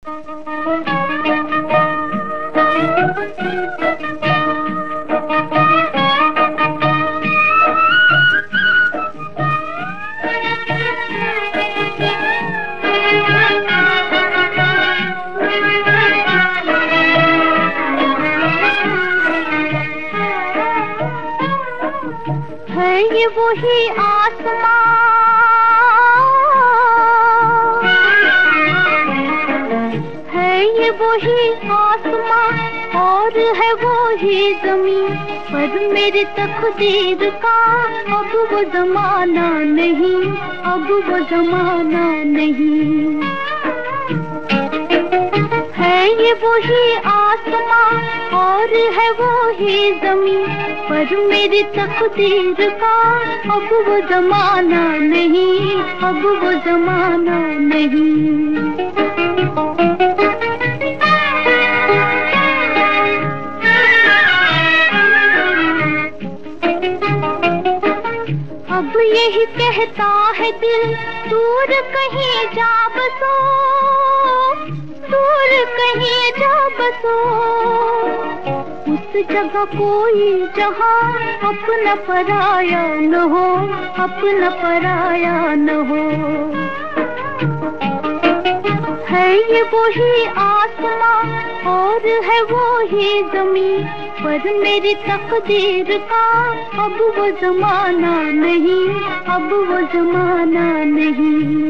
है ये वही आसमां, है ये वही आसमां और है वही ज़मीं, पर मेरी तकदीर का अब वो ज़माना नहीं, अब वो ज़माना नहीं। है ये वही आसमां और है वही ज़मीं, पर मेरी तकदीर का अब वो ज़माना नहीं, अब वो ज़माना नहीं। अब यही कहता है दिल, दूर कहीं जा बसो, दूर कहीं जा बसो, उस जगह कोई जहां अपना पराया न हो, अपना पराया न हो। है ये वही आसमां और है वही ज़मीं, पर मेरी तकदीर का अब वो ज़माना नहीं, अब वो ज़माना नहीं।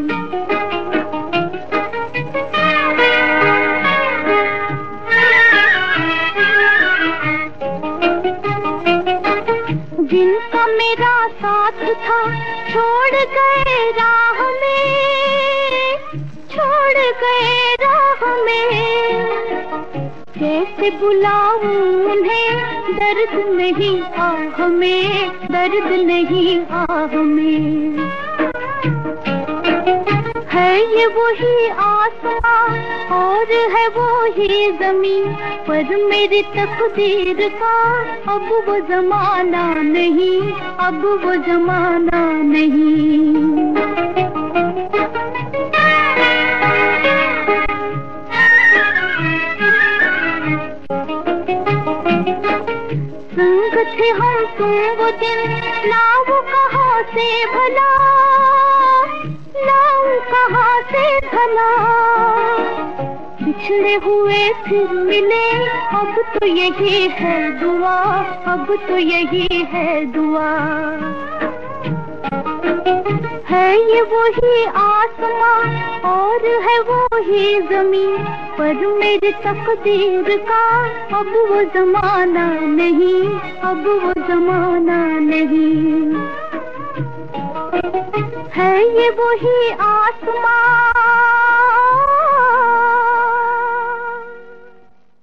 जिनका मेरा साथ था छोड़ गए राह में, छोड़ गए राह में, कैसे बुलाऊं उन्हें, दर्द नहीं आह में, दर्द नहीं आह में। है ये वही आसमां और है वही ज़मीं, पर मेरी तकदीर का अब वो ज़माना नहीं, अब वो ज़माना नहीं। संग थे हम तुम वो दिन, लाओ कहाँ से भला, लाऊं कहाँ से भला, बिछड़े हुए फिर मिले, अब तो यही है दुआ, अब तो यही है दुआ। है ये वही आसमां और है वही ज़मीं, पर मेरी तकदीर का अब वो ज़माना नहीं, अब वो ज़माना नहीं। है ये वही आसमां